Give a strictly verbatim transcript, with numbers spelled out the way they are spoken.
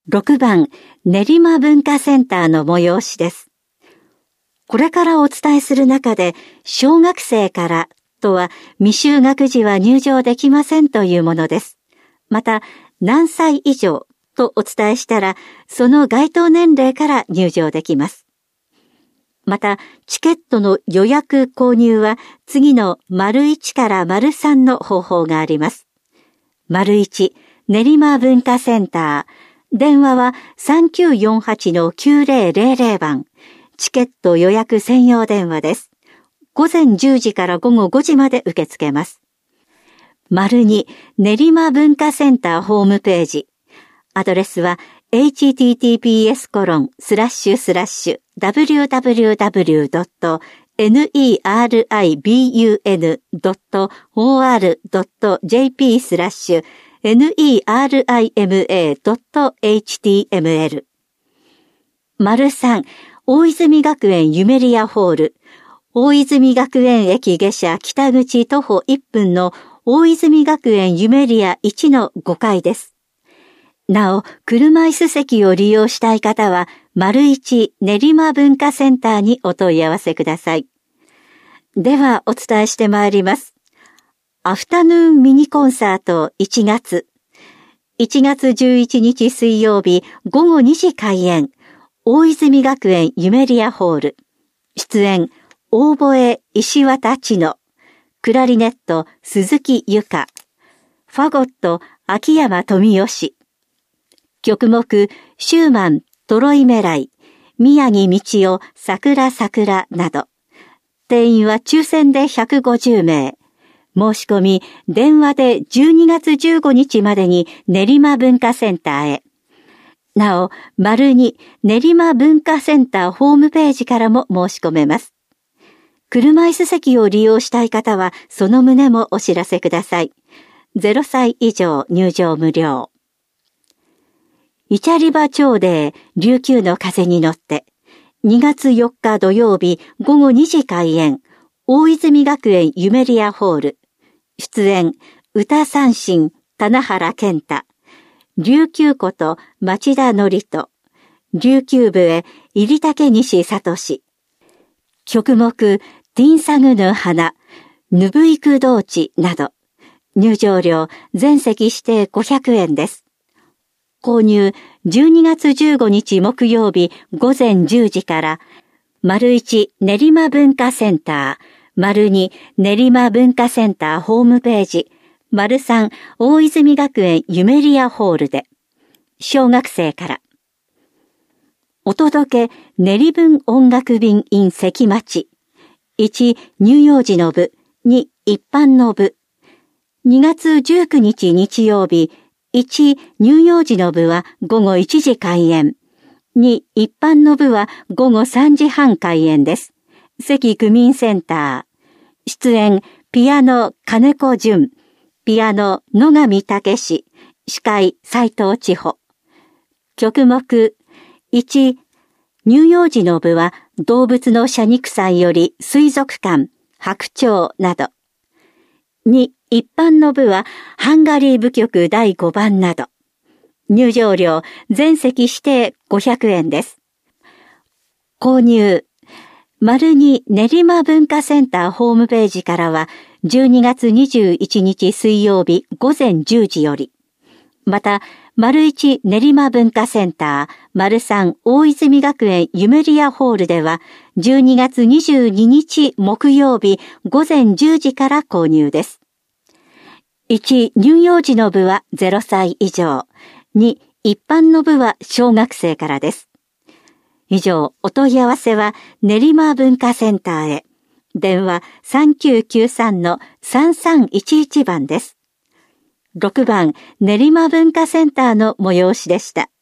ろくばん、練馬文化センターの催しです。これからお伝えする中で、小学生からとは未就学児は入場できませんというものです。また、何歳以上とお伝えしたら、その該当年齢から入場できます。また、チケットの予約購入は次の丸いちから丸さんの方法があります。丸いち、練馬文化センター。電話は さんきゅうよんはちのきゅうぜろぜろぜろ 番。チケット予約専用電話です。午前じゅうじから午後ごじまで受け付けます。丸に、練馬文化センターホームページ。アドレスは エイチティーティーピーエスコロンスラッシュスラッシュダブリューダブリューダブリュードットネルマドットオーアールドットジェーピースラッシュネルマドットエイチティーエムエル。丸さん、大泉学園ユメリアホール。大泉学園駅下車北口徒歩いっぷんの大泉学園ユメリアいちのごかいです。なお、車椅子席を利用したい方は、丸いち練馬文化センターにお問い合わせください。では、お伝えしてまいります。アフタヌーンミニコンサートいちがつ。いちがつじゅういちにち水曜日ごごにじ開演。大泉学園ユメリアホール。出演、大吠石渡千乃。クラリネット、鈴木由香。ファゴット、秋山富義。曲目、シューマン、トロイメライ、宮城道夫、桜桜など。定員は抽選でひゃくごじゅうめい。申し込み、電話でじゅうにがつじゅうごにちまでに練馬文化センターへ。なお、丸に練馬文化センターホームページからも申し込めます。車椅子席を利用したい方は、その旨もお知らせください。ゼロさい以上入場無料。イチャリバ町で琉球の風に乗って、にがつよっか土曜日ごごにじ開演、大泉学園ユメリアホール。出演、歌三振、棚原健太。琉球こと町田典人。琉球部へ入竹西聡。曲目、ティンサグヌ花、ヌブイクドーチなど。入場料、全席指定ごひゃくえんです。購入、じゅうにがつじゅうごにち木曜日ごぜんじゅうじから、丸いち練馬文化センター、丸に練馬文化センターホームページ、丸さん大泉学園ユメリアホールで、小学生から。お届け、練文音楽便 in 関町。いち、乳幼児の部。に、一般の部。にがつじゅうくにち日曜日、いち、乳幼児の部はごごいちじ開演。に、一般の部はごごさんじはん開演です。関区民センター。出演、ピアノ金子淳。ピアノ野上武史。司会斉藤千穂。曲目、いち、乳幼児の部は動物の謝肉祭より水族館、白鳥など。に、一般の部はハンガリー舞曲だいごばんなど。入場料全席指定ごひゃくえんです。購入。丸に練馬文化センターホームページからはじゅうにがつにじゅういちにち水曜日ごぜんじゅうじより。また、丸いち練馬文化センター、丸さん大泉学園ユメリアホールではじゅうにがつにじゅうににち木曜日ごぜんじゅうじから購入です。いち、乳幼児の部はぜろさい以上。に、一般の部は小学生からです。以上、お問い合わせは練馬文化センターへ。電話さんきゅうきゅうさんのさんさんいちいちばんです。ろくばん、練馬文化センターの催しでした。